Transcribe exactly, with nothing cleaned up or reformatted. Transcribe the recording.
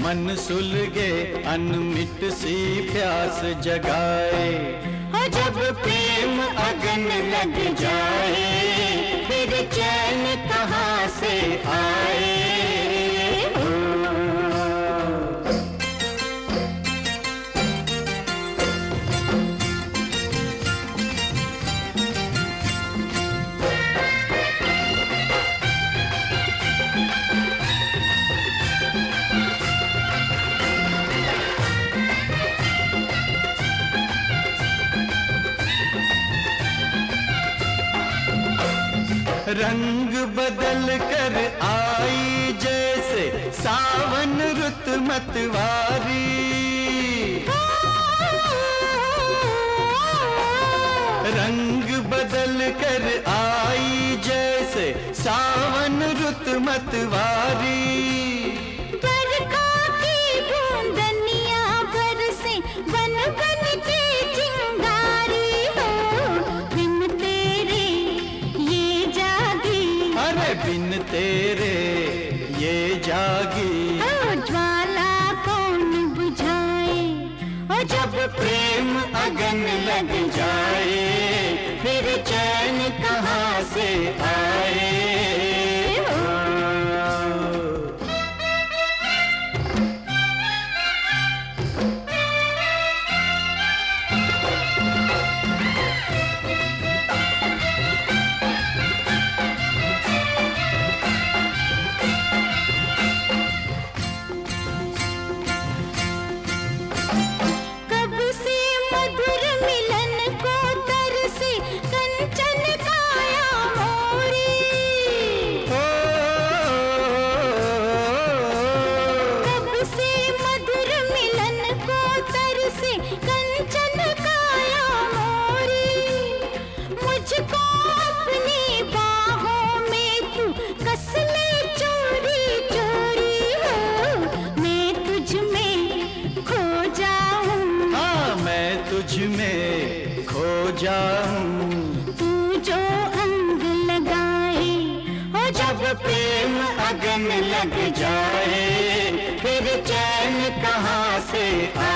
मन सुलगे अनमिट सी प्यास जगाए। हो जब प्रेम अगन लग जाए, फिर चैन कहाँ से आए। रंग बदल कर आई जैसे सावन रुत मतवारी। रंग बदल कर आई जैसे सावन रुत मतवारी। बरखा की बूंदनिया बरसे बन बन के चिंगारी हो। बिन तेरे ये जागी, अरे बिन तेरे ये जागी। ओ ज्वाला कौन बुझाए। ओ जब प्रेम अगन लग जाए, फिर चैन कहाँ से आए। तुझ में खो जाऊं, तू जो अंग लगाए। हो जब प्रेम अगन लग जाए, फिर चैन कहाँ से